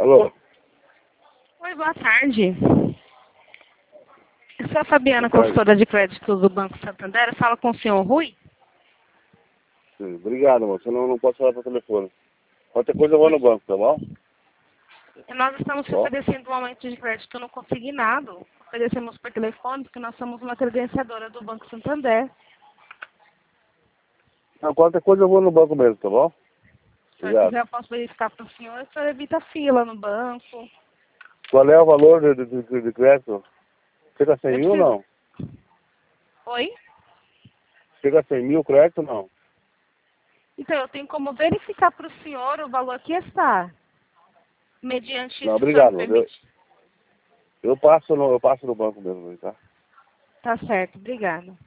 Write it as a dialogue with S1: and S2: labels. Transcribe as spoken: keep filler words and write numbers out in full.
S1: Alô?
S2: Oi, boa tarde. Eu sou a Fabiana,
S1: Boa tarde.
S2: consultora de crédito do Banco Santander. Eu falo com o senhor Rui?
S1: Sim, obrigado, moço. Eu não, não posso falar por telefone. Qualquer coisa eu vou no banco, tá bom?
S2: E nós estamos te
S1: Bom.
S2: oferecendo um aumento de crédito no consignado. Oferecemos por telefone porque nós somos uma credenciadora do Banco Santander.
S1: Não, qualquer coisa eu vou no banco mesmo, tá bom?
S2: Se eu
S1: Obrigado.
S2: quiser, eu posso verificar para o senhor. O senhor evita fila no banco.
S1: Qual é o valor de, de, de, de crédito? Chega a cem
S2: Eu
S1: mil ou
S2: preciso...
S1: não?
S2: Oi?
S1: Chega a cem mil crédito ou não?
S2: Então, eu tenho como verificar para o senhor o valor que está. Mediante
S1: Não,
S2: isso, o senhor me
S1: obrigado, moço. Eu,
S2: permite?
S1: eu, passo no, eu passo no banco mesmo, tá?
S2: Tá certo, obrigada.